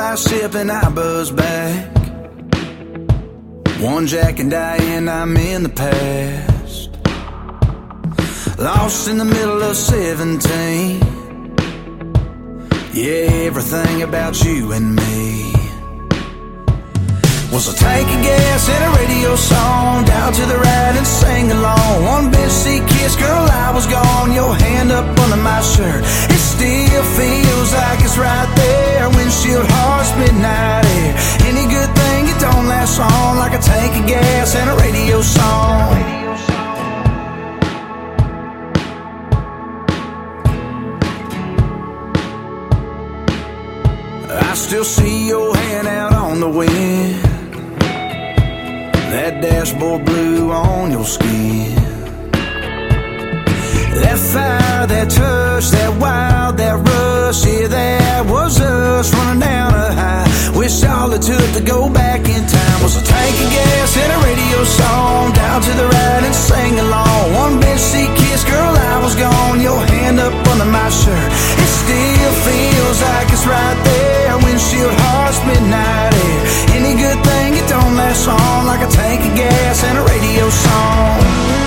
I sip and I buzz back. One Jack and Diane, I'm in the past. Lost in the middle of 17. Yeah, everything about you and me was a tank of gas and a radio song. Down to the right and sing along. One bench seat kiss, girl, I was gone. Your hand up under my shirt. It still feels like it's right there. Windshield hearts, midnight air. Any good thing, it don't last long. Like a tank of gas and a radio song. I still see your hand out on the wind. That dashboard blue on your skin. That fire, that touch, that wild, that rush. Yeah, that was us running down a high. Wish all it took to go back in time was a tank of gas and a radio song. Down to the right and sing along. One bench seat kiss, girl, I was gone. Your hand up under my shirt. It still feels like it's right there. Windshield hearts, midnight air. Any good thing, it don't last long. Like a tank of gas and a radio song.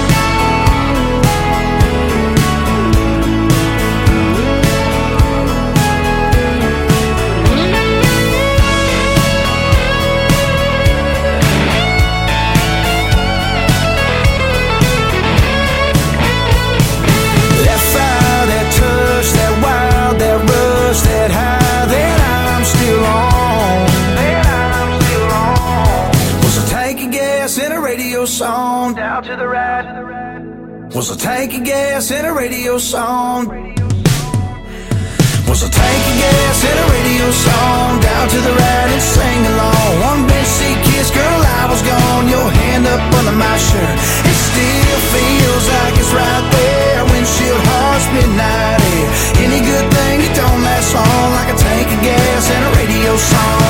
Song down to the right was a tank of gas and a radio song. Was a tank of gas and a radio song. Down to the right and sing along. One bench seat kiss, girl, I was gone. Your hand up under my shirt. It still feels like it's right there. Windshield hearts, midnight air. Any good thing, it don't last long. Like a tank of gas and a radio song.